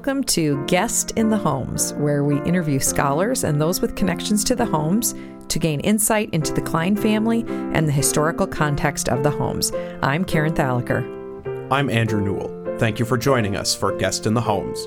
Welcome to Guest in the Homes, where we interview scholars and those with connections to the homes to gain insight into the Klein family and the historical context of the homes. I'm Karen Thalacker. I'm Andrew Newell. Thank you for joining us for Guest in the Homes.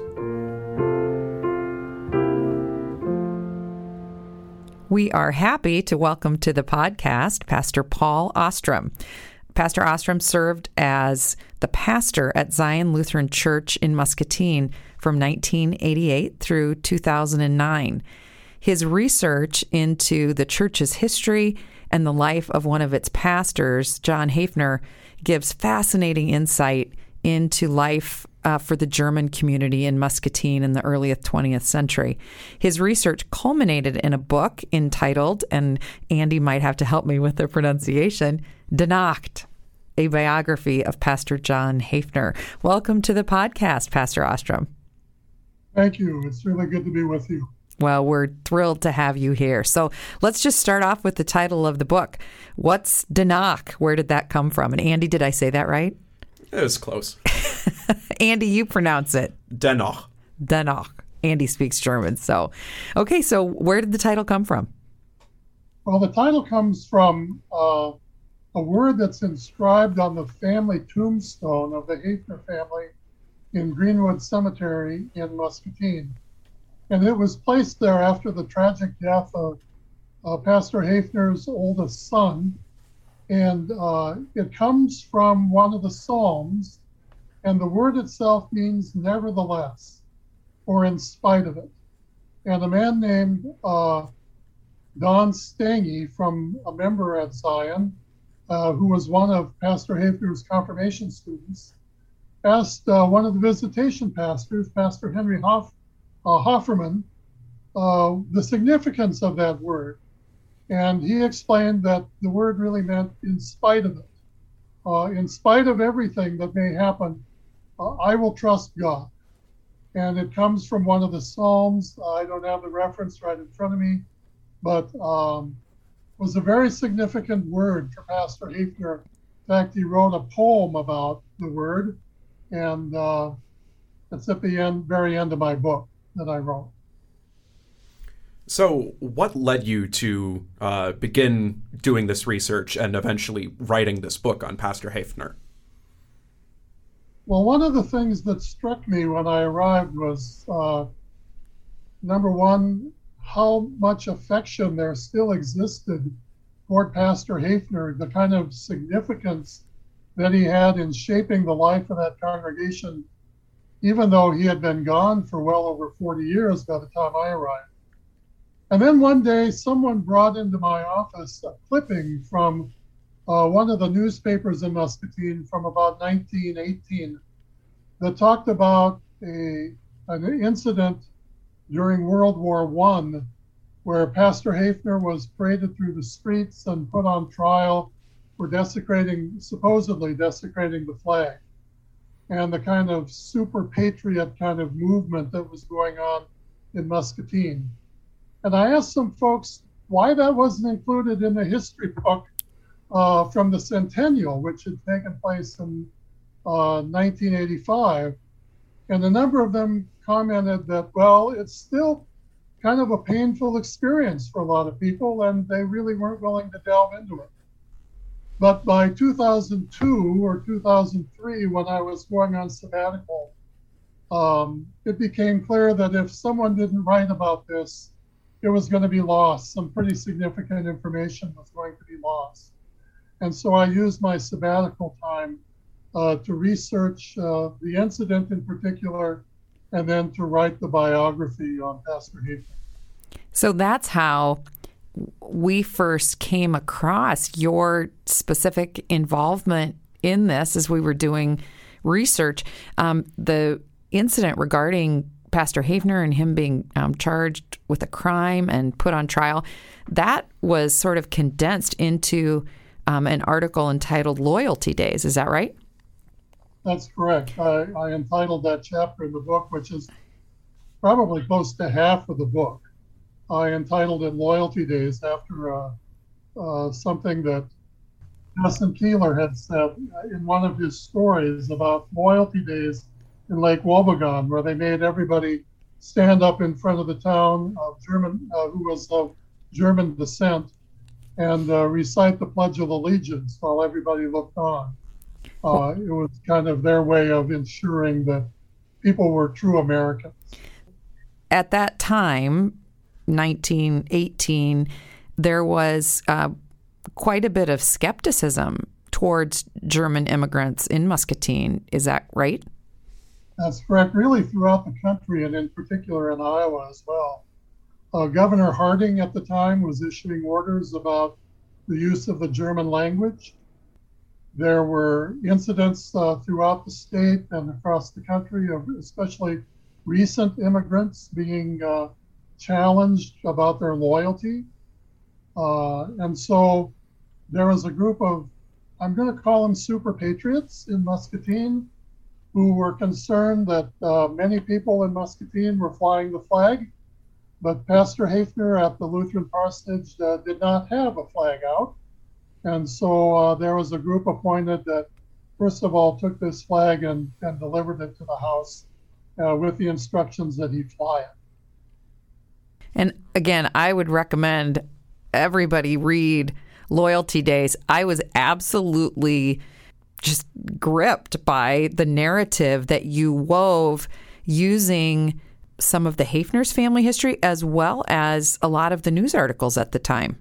We are happy to welcome to the podcast Pastor Paul Ostrom. Pastor Ostrom served as the pastor at Zion Lutheran Church in Muscatine from 1988 through 2009. His research into the church's history and the life of one of its pastors, John Hafner, gives fascinating insight into life for the German community in Muscatine in the early 20th century. His research culminated in a book entitled, and Andy might have to help me with the pronunciation, Die Nacht, a biography of Pastor John Hafner. Welcome to the podcast, Pastor Ostrom. Thank you. It's really good to be with you. Well, we're thrilled to have you here. So let's just start off with the title of the book. What's Die Nacht? Where did that come from? And Andy, did I say that right? It was close. Andy, you pronounce it. Die Nacht. Die Nacht. Andy speaks German. So where did the title come from? Well, the title comes from a word that's inscribed on the family tombstone of the Hafner family in Greenwood Cemetery in Muscatine. And it was placed there after the tragic death of Pastor Hafner's oldest son. And it comes from one of the Psalms, and the word itself means nevertheless, or in spite of it. And a man named Don Stange, from a member at Zion, who was one of Pastor Hafner's confirmation students, asked one of the visitation pastors, Pastor Henry Hofferman, the significance of that word. And he explained that the word really meant in spite of it. In spite of everything that may happen, I will trust God. And it comes from one of the Psalms. I don't have the reference right in front of me, but was a very significant word for Pastor Hafner. In fact, he wrote a poem about the word, and it's at the very end of my book that I wrote. So what led you to begin doing this research and eventually writing this book on Pastor Hafner? Well, one of the things that struck me when I arrived was, number one, how much affection there still existed toward Pastor Hafner, the kind of significance that he had in shaping the life of that congregation, even though he had been gone for well over 40 years by the time I arrived. And then one day, someone brought into my office a clipping from one of the newspapers in Muscatine from about 1918 that talked about an incident during World War I where Pastor Hafner was paraded through the streets and put on trial for supposedly desecrating the flag, and the kind of super patriot kind of movement that was going on in Muscatine. And I asked some folks why that wasn't included in the history book from the centennial, which had taken place in 1985. And a number of them commented that, well, it's still kind of a painful experience for a lot of people, and they really weren't willing to delve into it. But by 2002 or 2003, when I was going on sabbatical, it became clear that if someone didn't write about this, it was going to be lost. Some pretty significant information was going to be lost. And so I used my sabbatical time to research the incident in particular, and then to write the biography on Pastor Hafner. So that's how we first came across your specific involvement in this as we were doing research. The incident regarding Pastor Hafner and him being charged with a crime and put on trial, that was sort of condensed into an article entitled Loyalty Days. Is that right? That's correct. I entitled that chapter in the book, which is probably close to half of the book. I entitled it Loyalty Days after something that Justin Keeler had said in one of his stories about loyalty days in Lake Wobegon, where they made everybody stand up in front of the town of German, who was of German descent, and recite the Pledge of Allegiance while everybody looked on. It was kind of their way of ensuring that people were true Americans. At that time, 1918, there was quite a bit of skepticism towards German immigrants in Muscatine. Is that right? That's correct. Really throughout the country, and in particular in Iowa as well. Governor Harding at the time was issuing orders about the use of the German language. There were incidents throughout the state and across the country of especially recent immigrants being challenged about their loyalty. And so there was a group of, I'm going to call them super patriots in Muscatine, who were concerned that many people in Muscatine were flying the flag, but Pastor Hafner at the Lutheran parsonage did not have a flag out. And so there was a group appointed that, first of all, took this flag and delivered it to the house with the instructions that he fly it. And again, I would recommend everybody read Loyalty Days. I was absolutely just gripped by the narrative that you wove using some of the Hafner's family history as well as a lot of the news articles at the time.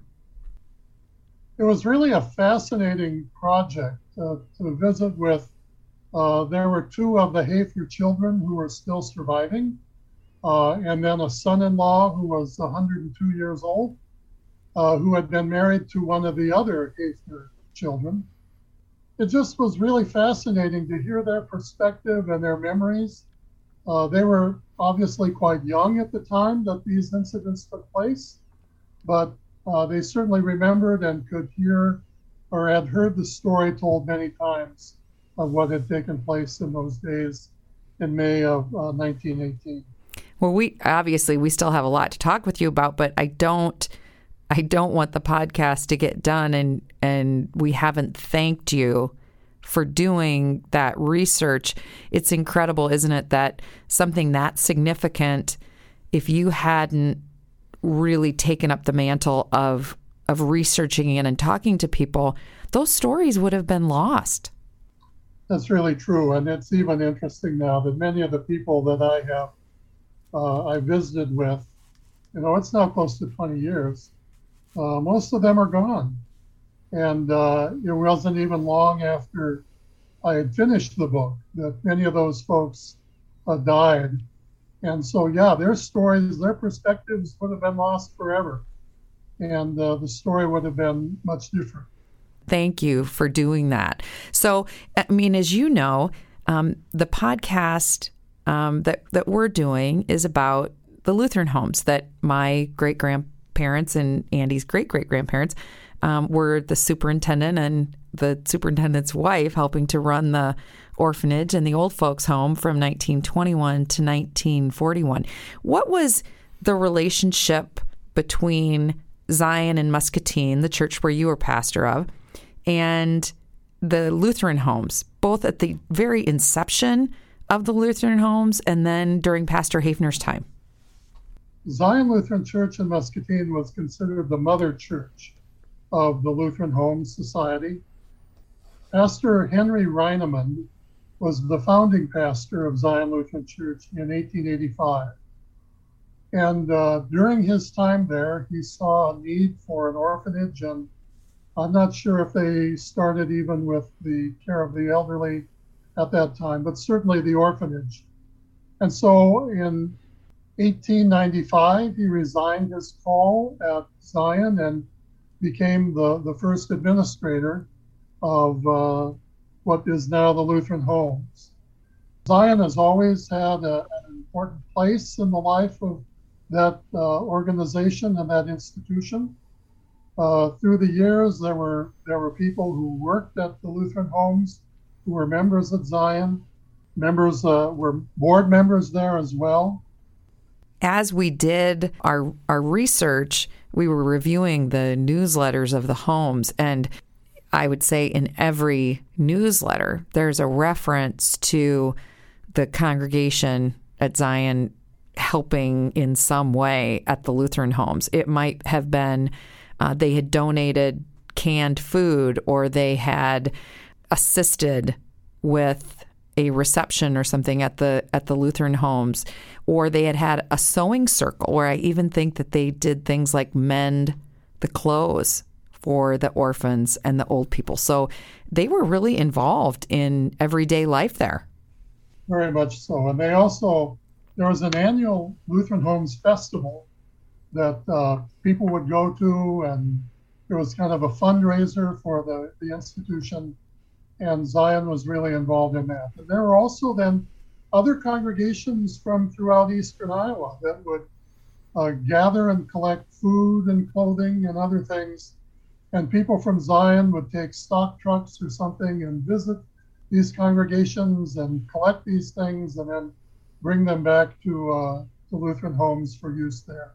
It was really a fascinating project to visit with. There were two of the Hafner children who were still surviving, and then a son-in-law who was 102 years old, who had been married to one of the other Hafner children. It just was really fascinating to hear their perspective and their memories. They were obviously quite young at the time that these incidents took place, but they certainly remembered and could hear or had heard the story told many times of what had taken place in those days in May of 1918. Well, we still have a lot to talk with you about, but I don't want the podcast to get done and we haven't thanked you for doing that research. It's incredible, isn't it, that something that significant, if you hadn't really taken up the mantle of researching it and talking to people, those stories would have been lost. That's really true. And it's even interesting now that many of the people that I visited with, it's now close to 20 years. Most of them are gone. And it wasn't even long after I had finished the book that many of those folks died. And so, their stories, their perspectives would have been lost forever. And the story would have been much different. Thank you for doing that. So, as you know, the podcast that we're doing is about the Lutheran homes that my great-grandparents and Andy's great-great-grandparents were the superintendent and the superintendent's wife helping to run the orphanage and the old folks home from 1921 to 1941. What was the relationship between Zion and Muscatine, the church where you were pastor of, and the Lutheran homes, both at the very inception of the Lutheran homes and then during Pastor Hafner's time? Zion Lutheran Church in Muscatine was considered the mother church of the Lutheran Home Society. Pastor Henry Reinemann was the founding pastor of Zion Lutheran Church in 1885. And during his time there, he saw a need for an orphanage, and I'm not sure if they started even with the care of the elderly at that time, but certainly the orphanage. And so in 1895, he resigned his call at Zion and became the first administrator of what is now the Lutheran Homes. Zion has always had an important place in the life of that organization and that institution. Through the years, there were people who worked at the Lutheran Homes who were members at Zion. Members were board members there as well. As we did our research, we were reviewing the newsletters of the homes, and I would say in every newsletter, there's a reference to the congregation at Zion helping in some way at the Lutheran homes. It might have been they had donated canned food, or they had assisted with a reception or something at the Lutheran homes, or they had a sewing circle where I even think that they did things like mend the clothes for the orphans and the old people. So they were really involved in everyday life there. Very much so. And there was an annual Lutheran Homes Festival that people would go to, and it was kind of a fundraiser for the institution, and Zion was really involved in that. And there were also then other congregations from throughout eastern Iowa that would gather and collect food and clothing and other things. And people from Zion would take stock trucks or something and visit these congregations and collect these things and then bring them back to Lutheran homes for use there.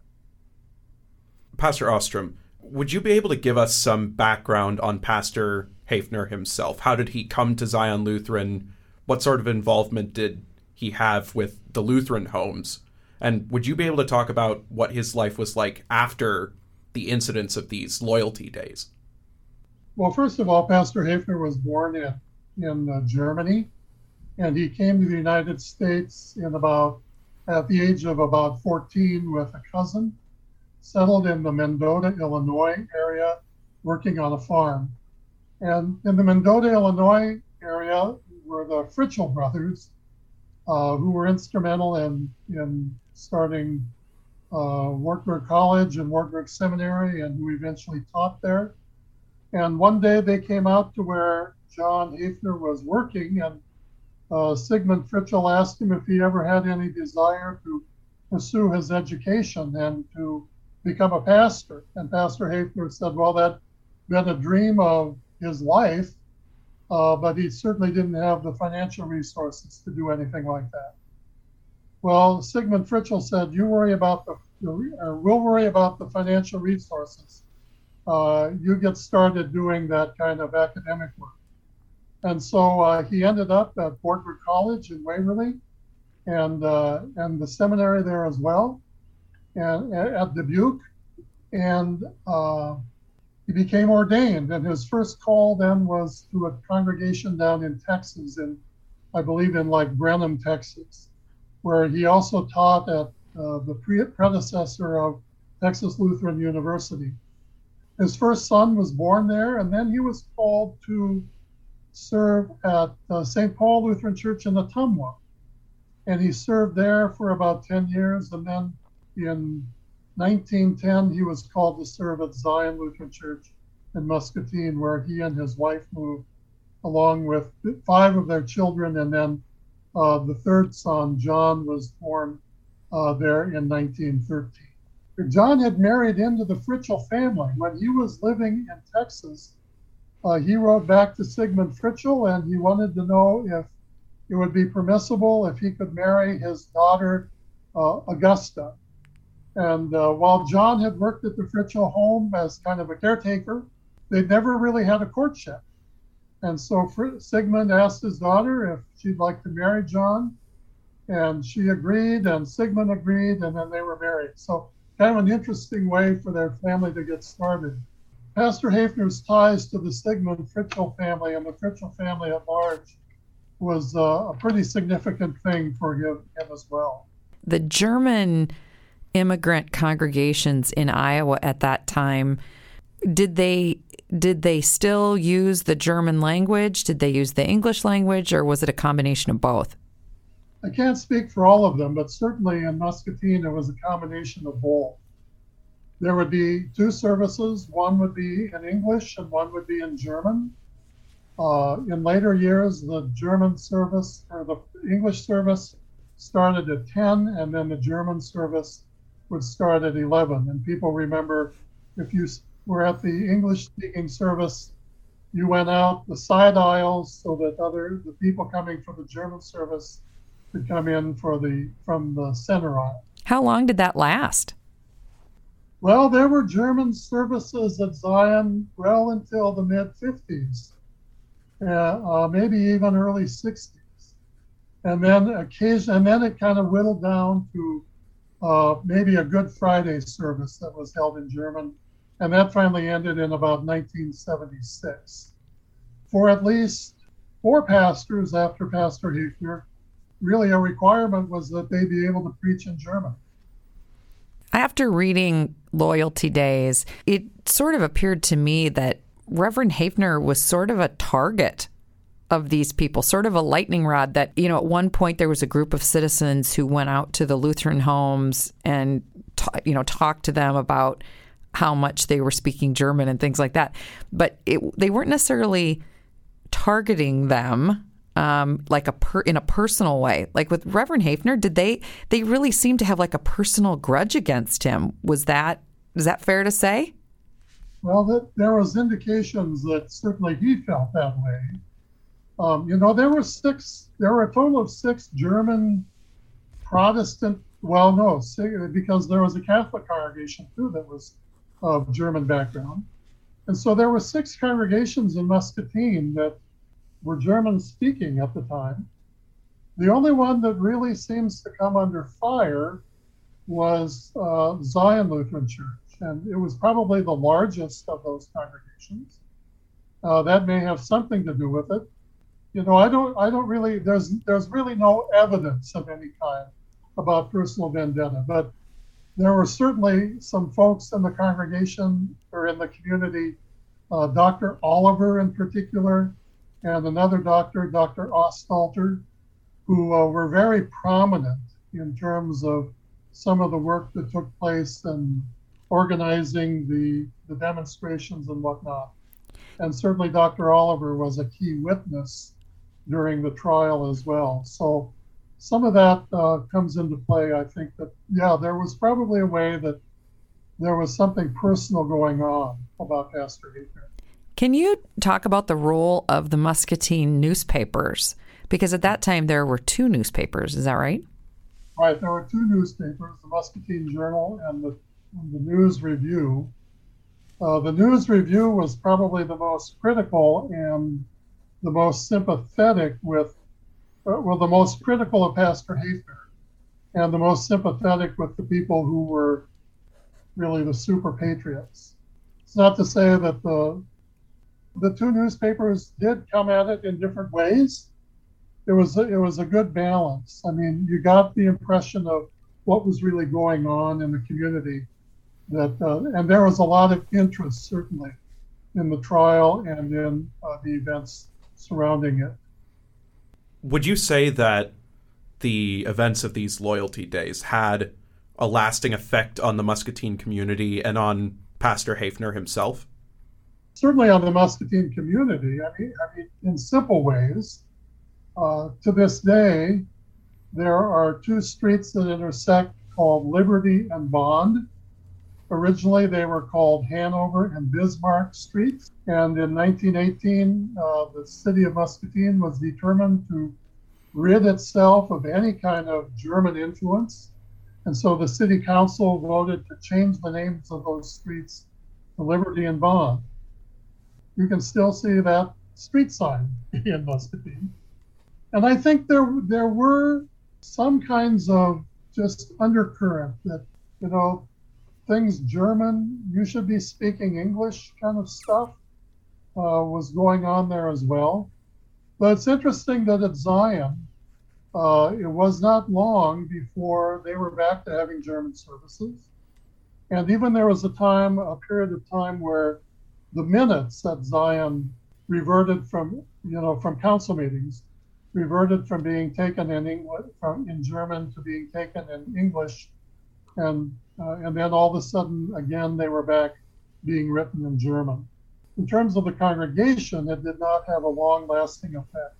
Pastor Ostrom, would you be able to give us some background on Pastor Haefner himself? How did he come to Zion Lutheran? What sort of involvement did he have with the Lutheran homes? And would you be able to talk about what his life was like after the incidents of these loyalty days? Well, first of all, Pastor Haefner was born in Germany, and he came to the United States at the age of about 14 with a cousin, settled in the Mendota, Illinois area, working on a farm. And in the Mendota, Illinois area were the Fritchell brothers, who were instrumental in starting Wartburg College and Wartburg Seminary, and who eventually taught there. And one day they came out to where John Haefner was working, and Sigmund Fritchell asked him if he ever had any desire to pursue his education and to become a pastor. And Pastor Haefner said, well, that'd been a dream of his life, but he certainly didn't have the financial resources to do anything like that. Well, Sigmund Fritchell said, we'll worry about the financial resources. You get started doing that kind of academic work. And so he ended up at Wartburg College in Waverly, and the seminary there as well, and at Dubuque, and he became ordained. And his first call then was to a congregation down in Texas, I believe in like Brenham, Texas, where he also taught at the predecessor of Texas Lutheran University. His first son was born there, and then he was called to serve at St. Paul Lutheran Church in Ottumwa. And he served there for about 10 years, and then in 1910, he was called to serve at Zion Lutheran Church in Muscatine, where he and his wife moved, along with 5 of their children, and then the third son, John, was born there in 1913. John had married into the Fritchell family. When he was living in Texas, he wrote back to Sigmund Fritchell, and he wanted to know if it would be permissible if he could marry his daughter, Augusta. And while John had worked at the Fritchell home as kind of a caretaker, they'd never really had a courtship. And so Sigmund asked his daughter if she'd like to marry John, and she agreed, and Sigmund agreed, and then they were married. So kind of an interesting way for their family to get started. Pastor Haefner's ties to the Sigmund Fritchell family and the Fritchell family at large was a pretty significant thing for him as well. The German immigrant congregations in Iowa at that time, did they still use the German language? Did they use the English language, or was it a combination of both? I can't speak for all of them, but certainly in Muscatine, it was a combination of both. There would be 2 services. One would be in English and one would be in German. In later years, the German service or the English service started at 10, and then the German service would start at 11. And people remember, if you were at the English-speaking service, you went out the side aisles so that the people coming from the German service could come in from the center aisle. How long did that last? Well, there were German services at Zion well until the mid-50s, maybe even early 60s. And then it kind of whittled down to maybe a Good Friday service that was held in German. And that finally ended in about 1976. For at least 4 pastors after Pastor Haefner, really a requirement was that they be able to preach in German. After reading Loyalty Days, it sort of appeared to me that Reverend Haefner was sort of a target of these people, sort of a lightning rod that, at one point there was a group of citizens who went out to the Lutheran homes and, talked to them about how much they were speaking German and things like that. But they weren't necessarily targeting them in a personal way. Like with Reverend Haefner, they really seemed to have like a personal grudge against him. Is that fair to say? Well, there was indications that certainly he felt that way. There were a total of 6 German Protestant, because there was a Catholic congregation too that was of German background. And so there were 6 congregations in Muscatine that were German speaking at the time. The only one that really seems to come under fire was Zion Lutheran Church. And it was probably the largest of those congregations. That may have something to do with it. I don't really, there's really no evidence of any kind about personal vendetta, but there were certainly some folks in the congregation or in the community, Dr. Oliver in particular, and another doctor, Dr. Ostalter, who were very prominent in terms of some of the work that took place and organizing the demonstrations and whatnot. And certainly Dr. Oliver was a key witness during the trial as well. So some of that comes into play. I think that, there was probably a way that there was something personal going on about Pastor Haefner. Can you talk about the role of the Muscatine newspapers? Because at that time there were 2 newspapers, is that right? Right, there were 2 newspapers, the Muscatine Journal and the News Review. The News Review was probably the most critical and the most sympathetic the most critical of Pastor Haefner and the most sympathetic with the people who were really the super patriots. It's not to say that the 2 newspapers did come at it in different ways. It was a good balance. I mean, you got the impression of what was really going on in the community, and there was a lot of interest certainly in the trial and in the events surrounding it. Would you say that the events of these Loyalty Days had a lasting effect on the Muscatine community and on Pastor Haefner himself? Certainly on the Muscatine community. I mean, in simple ways. To this day, there are 2 streets that intersect called Liberty and Bond. Originally, they were called Hanover and Bismarck Streets. And in 1918, the city of Muscatine was determined to rid itself of any kind of German influence. And so the city council voted to change the names of those streets to Liberty and Bond. You can still see that street sign in Muscatine. And I think there were some kinds of just undercurrent that, things German, you should be speaking English kind of stuff was going on there as well. But it's interesting that at Zion, it was not long before they were back to having German services. And even there was a period of time where the minutes at Zion reverted from council meetings, reverted from being taken in English, in German to being taken in English. And then all of a sudden, again, they were back being written in German. In terms of the congregation, it did not have a long-lasting effect.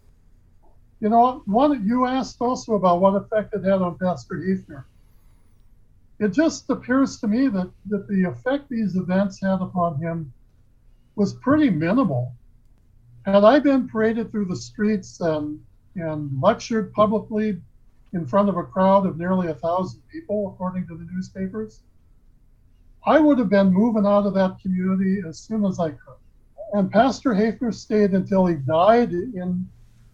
You asked also about what effect it had on Pastor Haefner. It just appears to me that the effect these events had upon him was pretty minimal. Had I been paraded through the streets and lectured publicly in front of a crowd of nearly 1,000 people, according to the newspapers, I would have been moving out of that community as soon as I could. And Pastor Haefner stayed until he died in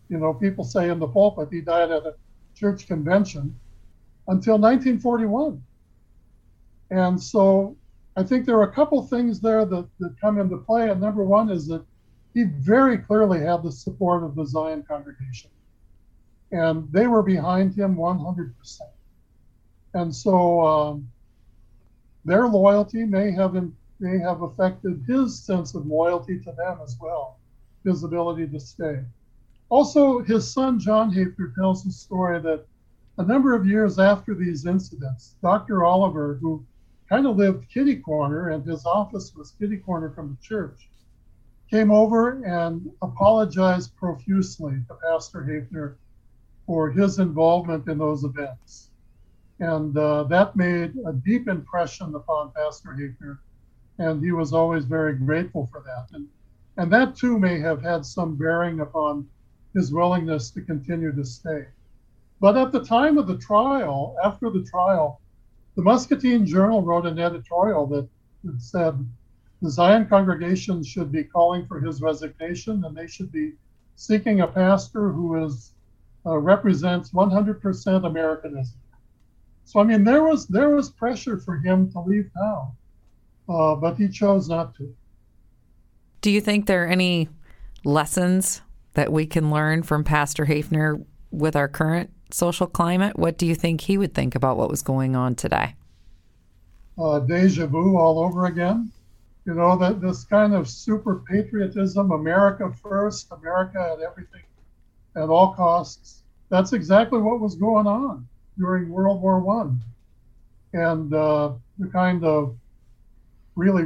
People say in the pulpit he died at a church convention until 1941. And so I think there are a couple things there that come into play. And number one is that he very clearly had the support of the Zion congregation. And they were behind him 100%. And so their loyalty may have affected his sense of loyalty to them as well, his ability to stay. Also, his son, John Hafner, tells the story that a number of years after these incidents, Dr. Oliver, who kind of lived kitty corner, and his office was kitty corner from the church, came over and apologized profusely to Pastor Hafner for his involvement in those events. And that made a deep impression upon Pastor Hafner, and he was always very grateful for that. And that too may have had some bearing upon his willingness to continue to stay. But at the time of the trial, after the trial, the Muscatine Journal wrote an editorial that said the Zion congregation should be calling for his resignation, and they should be seeking a pastor who represents 100% Americanism. So, I mean, there was pressure for him to leave town, but he chose not to. Do you think there are any lessons that we can learn from Pastor Hafner with our current social climate? What do you think he would think about what was going on today? Deja vu all over again. That this kind of super patriotism, America first, America at everything, at all costs. That's exactly what was going on during World War I. And the kind of really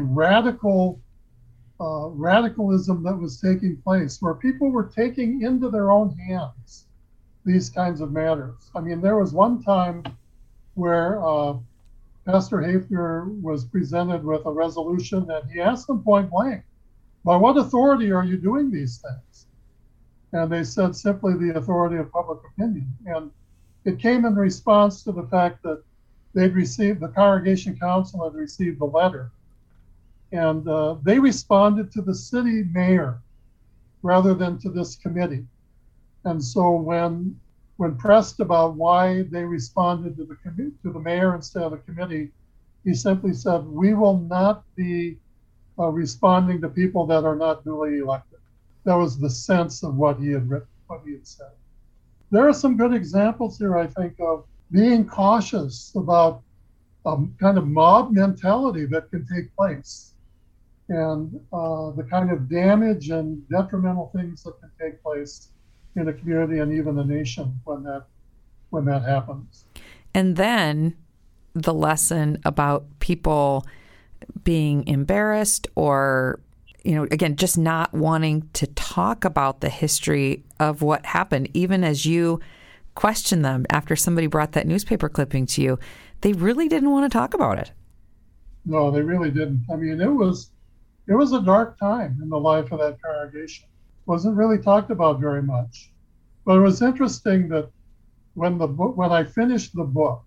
radicalism that was taking place, where people were taking into their own hands these kinds of matters. I mean, there was one time where Pastor Hafner was presented with a resolution, and he asked them point blank, by what authority are you doing these things? And they said simply the authority of public opinion. And it came in response to the fact that the Congregation Council had received the letter. And they responded to the city mayor rather than to this committee. And so when pressed about why they responded to the mayor instead of the committee, he simply said, "We will not be responding to people that are not duly elected." That was the sense of what he had written, what he had said. There are some good examples here, I think, of being cautious about kind of mob mentality that can take place, and the kind of damage and detrimental things that can take place in a community and even a nation when that happens. And then the lesson about people being embarrassed or, again, just not wanting to talk about the history of what happened, even as you question them after somebody brought that newspaper clipping to you, they really didn't want to talk about it. No, they really didn't. I mean, it was a dark time in the life of that congregation. Wasn't really talked about very much. But it was interesting that when I finished the book,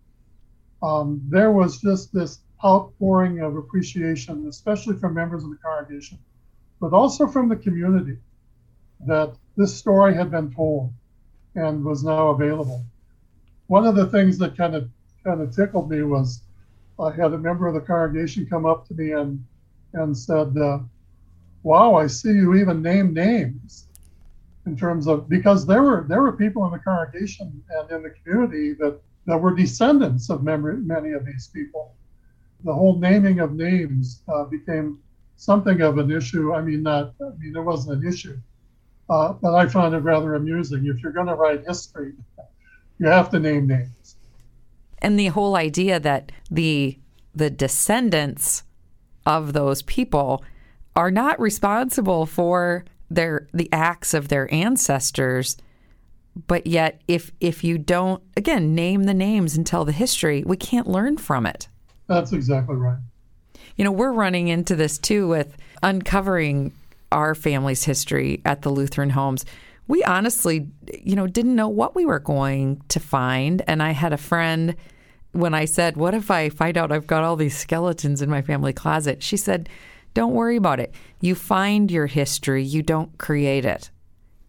there was just this outpouring of appreciation, especially from members of the congregation, but also from the community, that this story had been told and was now available. One of the things that kind of tickled me was I had a member of the congregation come up to me and said, "Wow, I see you even name names," in terms of, because there were people in the congregation and in the community that were descendants of many of these people. The whole naming of names became something of an issue. It wasn't an issue, but I found it rather amusing. If you're going to write history, you have to name names. And the whole idea that the descendants of those people are not responsible for the acts of their ancestors, but yet if you don't, again, name the names and tell the history, we can't learn from it. That's exactly right. We're running into this too with uncovering our family's history at the Lutheran homes. We honestly, didn't know what we were going to find. And I had a friend, when I said, "What if I find out I've got all these skeletons in my family closet?" She said, "Don't worry about it. You find your history, you don't create it."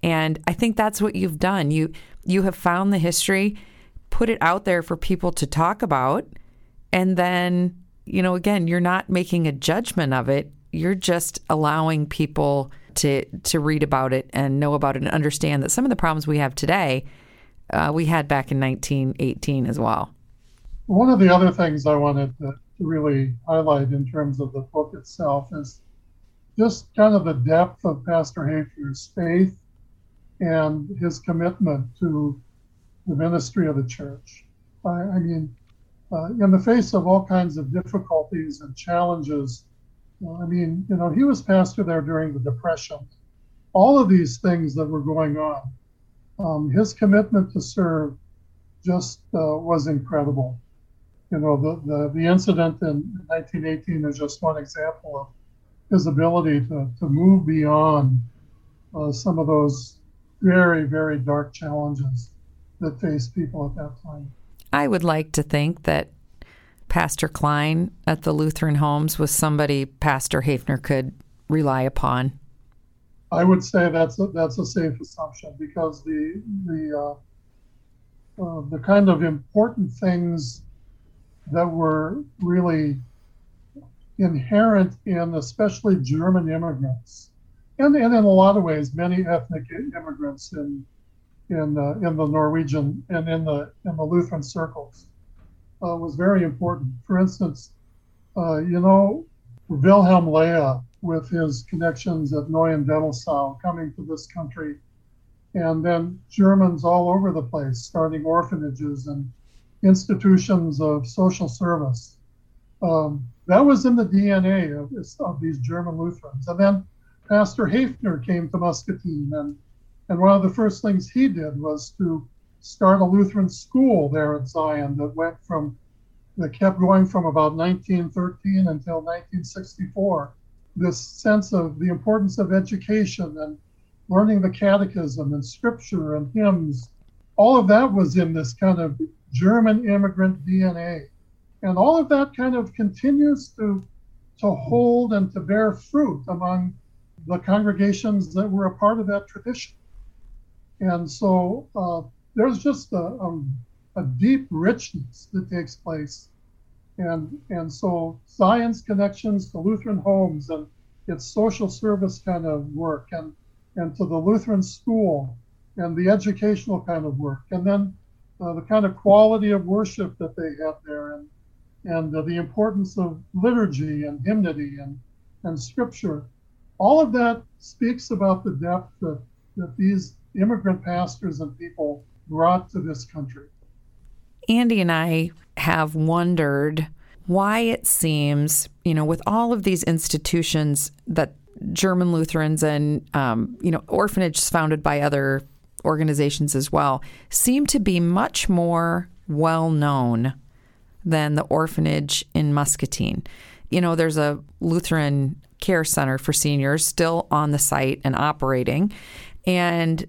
And I think that's what you've done. You have found the history, put it out there for people to talk about, and then, again, you're not making a judgment of it. You're just allowing people to read about it and know about it and understand that some of the problems we have today, we had back in 1918 as well. One of the other things I wanted to really highlight in terms of the book itself is just kind of the depth of Pastor Haefner's faith and his commitment to the ministry of the church. I mean, in the face of all kinds of difficulties and challenges, he was pastor there during the Depression. All of these things that were going on, his commitment to serve just was incredible. The incident in 1918 is just one example of his ability to move beyond some of those very, very dark challenges that faced people at that time. I would like to think that Pastor Klein at the Lutheran Homes was somebody Pastor Haefner could rely upon. I would say that's a safe assumption, because the kind of important things that were really inherent in especially German immigrants, and in a lot of ways many ethnic immigrants in the Norwegian and in the Lutheran circles, was very important. For instance, Wilhelm Leah, with his connections at Neuen Dennelsau, coming to this country, and then Germans all over the place starting orphanages and institutions of social service. That was in the DNA of these German Lutherans. And then Pastor Haefner came to Muscatine, and one of the first things he did was to start a Lutheran school there at Zion that kept going from about 1913 until 1964. This sense of the importance of education and learning the catechism and scripture and hymns, all of that was in this kind of German immigrant DNA. And all of that kind of continues to hold and to bear fruit among the congregations that were a part of that tradition. And so there's just a deep richness that takes place. And so Zion's connections to Lutheran homes and its social service kind of work, and to the Lutheran school and the educational kind of work, and then the kind of quality of worship that they had there, and the importance of liturgy and hymnody and scripture. All of that speaks about the depth that these immigrant pastors and people brought to this country. Andy and I have wondered why it seems, with all of these institutions that German Lutherans and, orphanages founded by other organizations as well, seem to be much more well-known than the orphanage in Muscatine. There's a Lutheran care center for seniors still on the site and operating. And,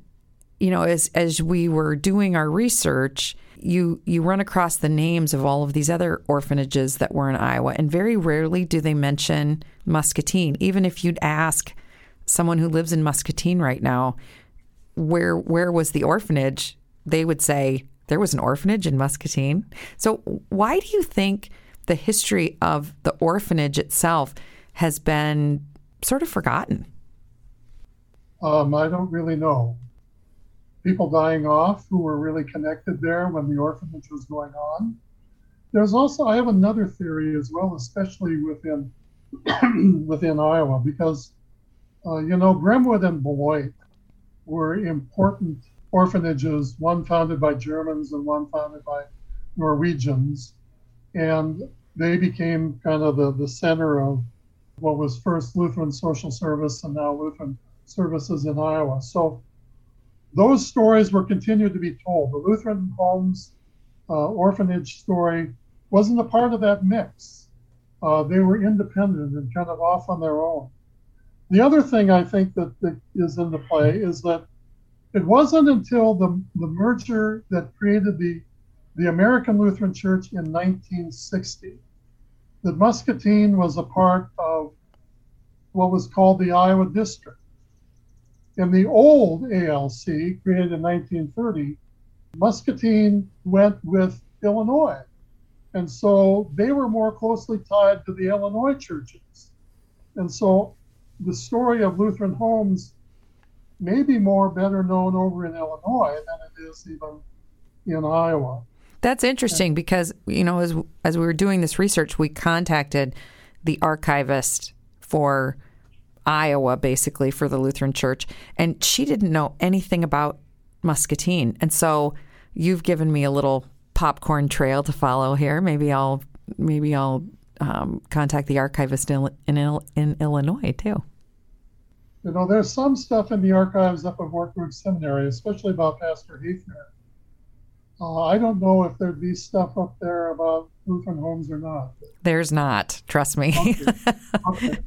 as we were doing our research, you run across the names of all of these other orphanages that were in Iowa, and very rarely do they mention Muscatine. Even if you'd ask someone who lives in Muscatine right now, where was the orphanage, they would say there was an orphanage in Muscatine. So why do you think the history of the orphanage itself has been sort of forgotten? I don't really know. People dying off who were really connected there when the orphanage was going on. There's also, I have another theory as well, especially within Iowa, because Bremwood and Beloit were important orphanages, one founded by Germans and one founded by Norwegians, and they became kind of the center of what was first Lutheran Social Service and now Lutheran Services in Iowa. So those stories were continued to be told. The Lutheran Homes orphanage story wasn't a part of that mix. They were independent and kind of off on their own. The other thing I think that is in the play is that it wasn't until the merger that created the American Lutheran Church in 1960 that Muscatine was a part of what was called the Iowa District. In the old ALC, created in 1930, Muscatine went with Illinois. And so they were more closely tied to the Illinois churches. And so the story of Lutheran homes may be better known over in Illinois than it is even in Iowa. That's interesting because, as we were doing this research, we contacted the archivist for Iowa, basically, for the Lutheran Church, and she didn't know anything about Muscatine. And so you've given me a little popcorn trail to follow here. Maybe I'll contact the archivist in Illinois, too. There's some stuff in the archives up at Wartburg Seminary, especially about Pastor Hafner. I don't know if there'd be stuff up there about Lutheran homes or not. There's not, trust me. Okay.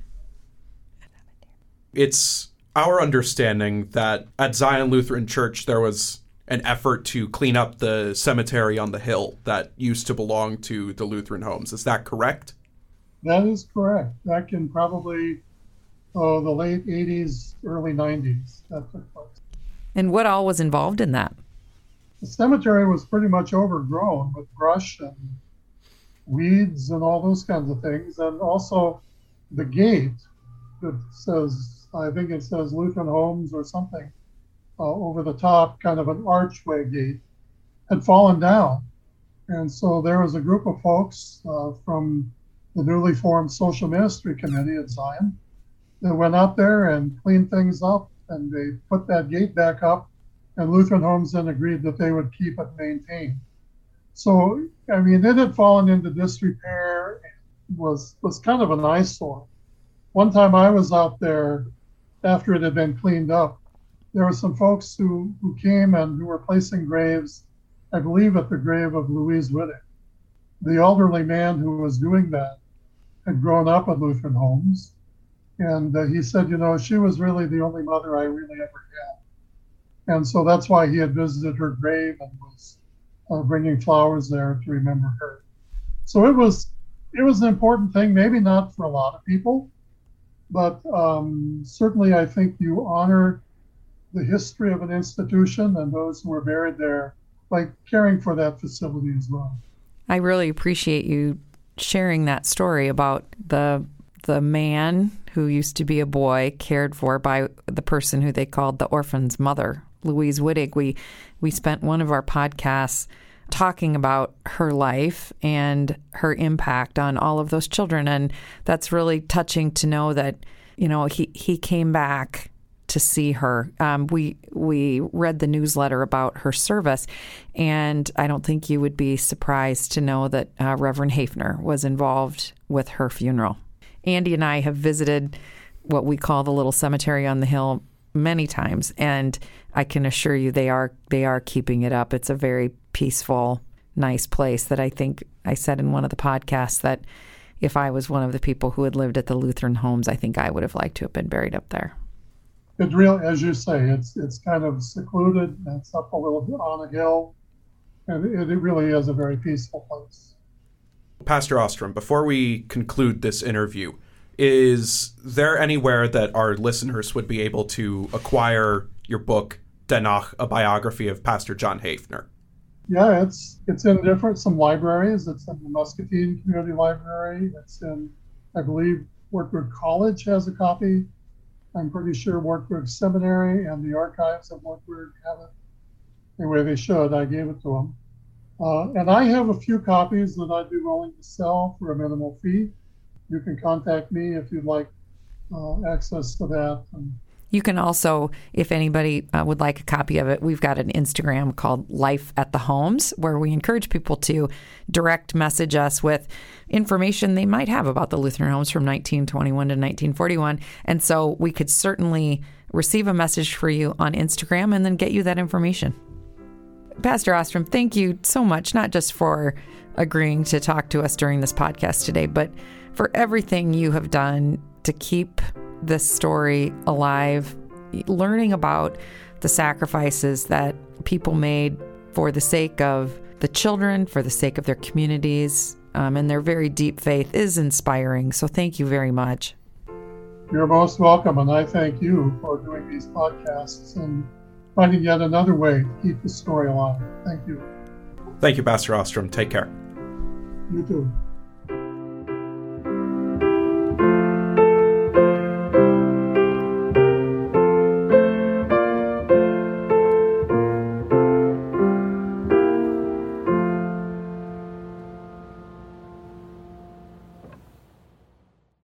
It's our understanding that at Zion Lutheran Church there was an effort to clean up the cemetery on the hill that used to belong to the Lutheran homes. Is that correct? That is correct. Back in probably the late 80s, early 90s, that took place. And what all was involved in that? The cemetery was pretty much overgrown with brush and weeds and all those kinds of things. And also the gate that says, I think it says Lutheran Homes or something, over the top, kind of an archway gate, had fallen down. And so there was a group of folks from the newly formed Social Ministry Committee at Zion that went out there and cleaned things up, and they put that gate back up, and Lutheran Homes then agreed that they would keep it maintained. So, it had fallen into disrepair, was kind of an eyesore. One time I was out there after it had been cleaned up. There were some folks who came and who were placing graves, I believe at the grave of Louise Wittig. The elderly man who was doing that had grown up at Lutheran Homes. And he said, she was really the only mother I really ever had. And so that's why he had visited her grave and was bringing flowers there to remember her. So it was an important thing, maybe not for a lot of people, but certainly I think you honor the history of an institution and those who were buried there by caring for that facility as well. I really appreciate you sharing that story about the man who used to be a boy cared for by the person who they called the orphan's mother, Louise Wittig. We spent one of our podcasts talking about her life and her impact on all of those children. And that's really touching to know that, he came back to see her. We read the newsletter about her service, and I don't think you would be surprised to know that Reverend Hafner was involved with her funeral. Andy and I have visited what we call the little cemetery on the hill many times, and I can assure you they are keeping it up. It's a very peaceful, nice place that I think I said in one of the podcasts that if I was one of the people who had lived at the Lutheran homes, I think I would have liked to have been buried up there. It really, as you say, it's kind of secluded. It's up a little bit on a hill, and it really is a very peaceful place. Pastor Ostrom, before we conclude this interview, is there anywhere that our listeners would be able to acquire your book, Denach, a biography of Pastor John Hafner? Yeah, it's in some libraries. It's in the Muscatine Community Library. It's in, I believe, Wartburg College has a copy. I'm pretty sure Wartburg Seminary and the archives of Wartburg have it. Anyway, they should. I gave it to them. And I have a few copies that I'd be willing to sell for a minimal fee. You can contact me if you'd like access to that. You can also, if anybody would like a copy of it, we've got an Instagram called Life at the Homes, where we encourage people to direct message us with information they might have about the Lutheran homes from 1921 to 1941. And so we could certainly receive a message for you on Instagram and then get you that information. Pastor Ostrom, thank you so much, not just for agreeing to talk to us during this podcast today, but for everything you have done to keep this story alive, learning about the sacrifices that people made for the sake of the children, for the sake of their communities, and their very deep faith is inspiring. So thank you very much. You're most welcome, and I thank you for doing these podcasts and finding yet another way to keep the story alive. Thank you. Thank you, Pastor Ostrom. Take care. You too.